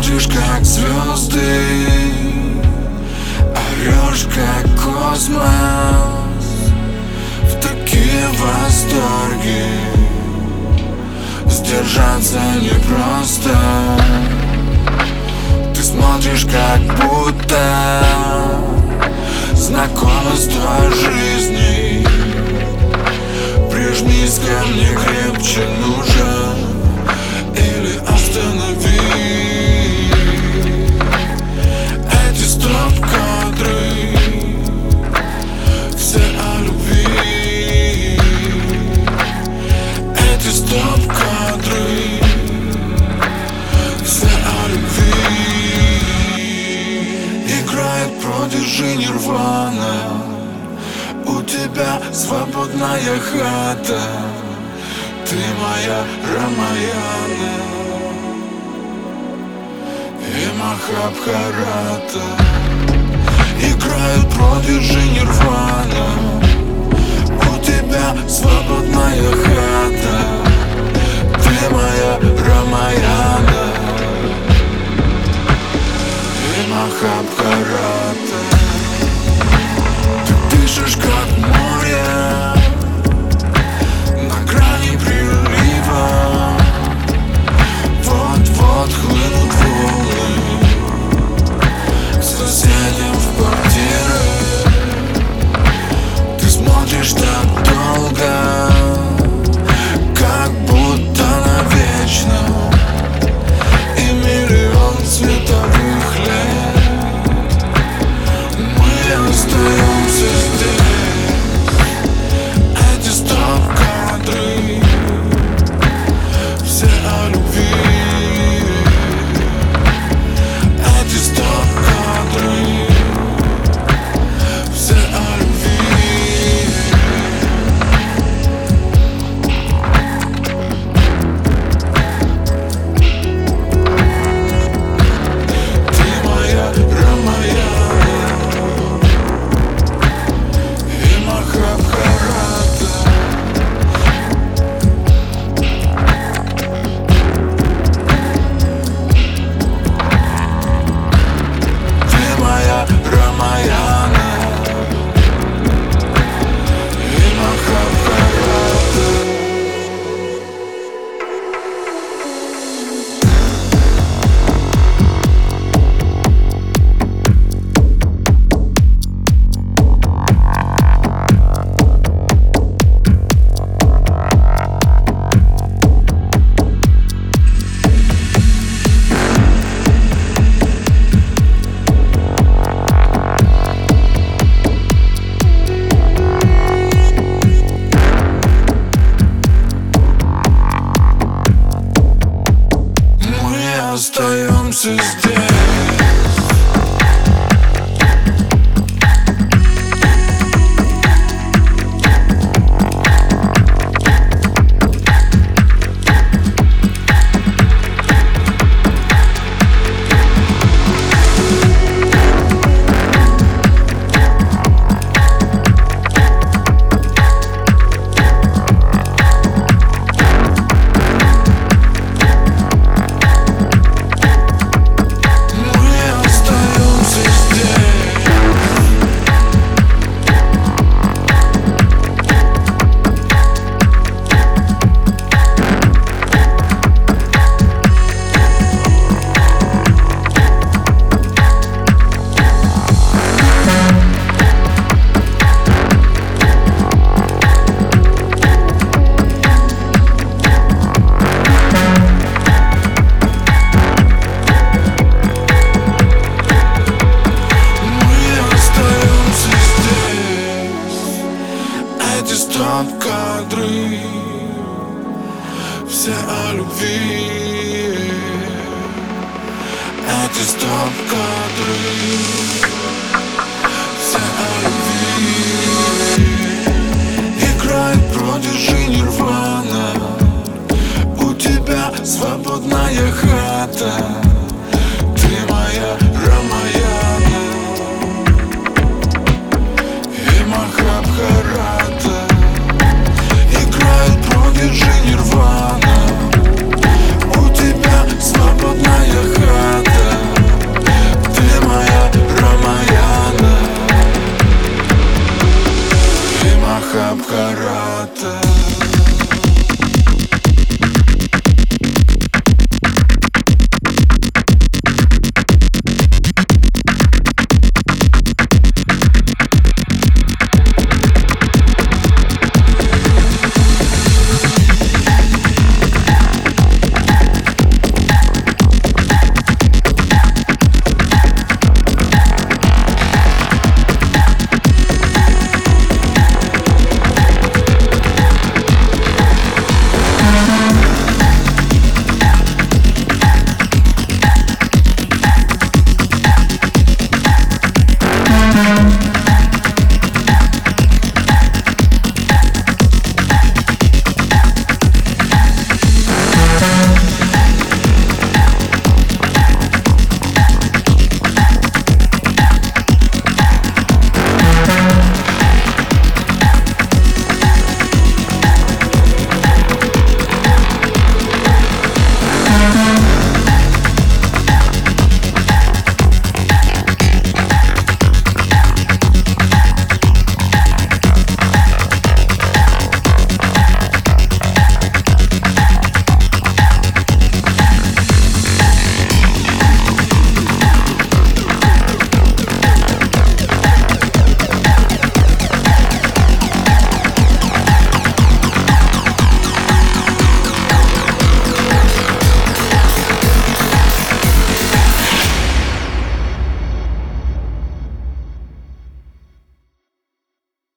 смотришь, как звезды, орешь, как космос. В такие восторги сдержаться непросто. Ты смотришь, как будто знакомство жизни. Прижмись ко мне крепче, нужен или останови эти стоп-кадры, все о любви. Эти стоп-кадры, все о любви. Играет продержи Нирвана. У тебя свободная хата, ты моя Рамаяна и Махабхарата. Играет продержи Нирвана. У тебя свободная хата, ты моя Рамаяна и Махабхарата. Ты дышишь, как море на грани прилива. Вот-вот хлынут волны к соседям в квартиры. Ты смотришь так долго, как будто навечно, и миллион световых лет мы остаемся здесь. Эти стоп-кадры, все о любви. Эти стоп-кадры, все о любви. Ты моя Рамаяна и Махабхарата. Ты моя Рамаяна и Махабхарата. Мы остаемся здесь. Эти стоп-кадры, все о любви. Эти стоп-кадры, все о любви. Играет продержи Нирвана. У тебя свободная хата, ты моя